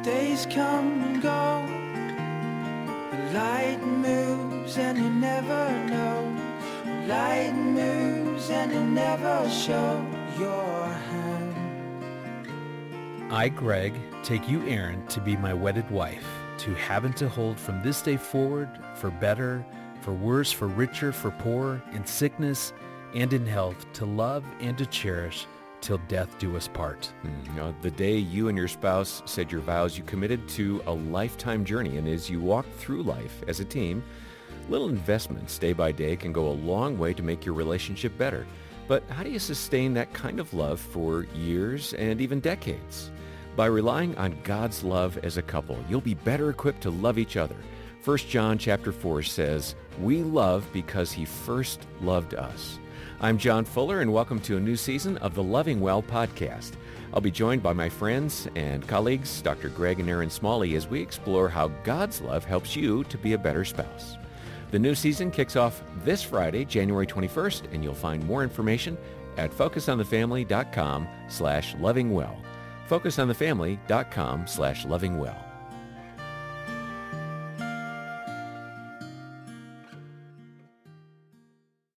Days come and go, the light moves and you never know. Light moves and you never show your hand. I, Greg, take you, Aaron, to be my wedded wife, to have and to hold from this day forward, for better, for worse, for richer, for poor, in sickness and in health, to love and to cherish, till death do us part. The day you and your spouse said your vows, you committed to a lifetime journey. And as you walk through life as a team, little investments day by day can go a long way to make your relationship better. But how do you sustain that kind of love for years and even decades? By relying on God's love as a couple, you'll be better equipped to love each other. 1 John chapter 4 says, "We love because he first loved us." I'm John Fuller, and welcome to a new season of the Loving Well podcast. I'll be joined by my friends and colleagues, Dr. Greg and Aaron Smalley, as we explore how God's love helps you to be a better spouse. The new season kicks off this Friday, January 21st, and you'll find more information at focusonthefamily.com/lovingwell. focusonthefamily.com/lovingwell.